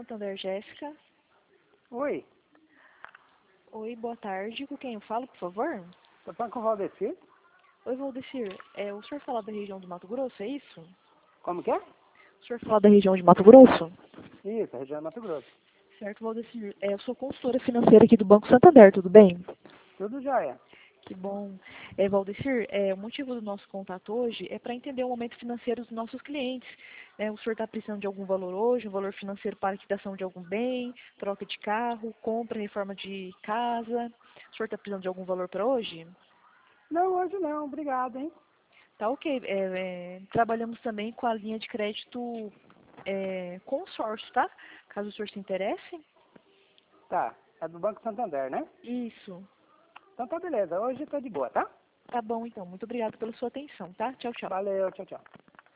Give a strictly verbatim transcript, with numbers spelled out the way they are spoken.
Santander, Jéssica. Oi, Oi, boa tarde. Com quem eu falo, por favor? tô falando com o Valdecir. Oi, Valdecir. É, o senhor fala da região do Mato Grosso, é isso? Como que é? O senhor fala da região de Mato Grosso? Isso, região de Mato Grosso. Certo, Valdecir. É, eu sou consultora financeira aqui do Banco Santander, tudo bem? Tudo jóia. Que bom. É, Valdecir, é, o motivo do nosso contato hoje é para entender o momento financeiro dos nossos clientes. Né? O senhor está precisando de algum valor hoje, um valor financeiro para quitação de algum bem, troca de carro, compra, reforma de casa. O senhor está precisando de algum valor para hoje? Não, hoje não, obrigado, hein? Tá ok. É, é, trabalhamos também com a linha de crédito é, consórcio, tá? Caso o senhor se interesse. Tá, é do Banco Santander, né? Isso. Então tá beleza, hoje tô de boa, tá? Tá bom, então. Muito obrigada pela sua atenção, tá? Tchau, tchau. Valeu, tchau, tchau.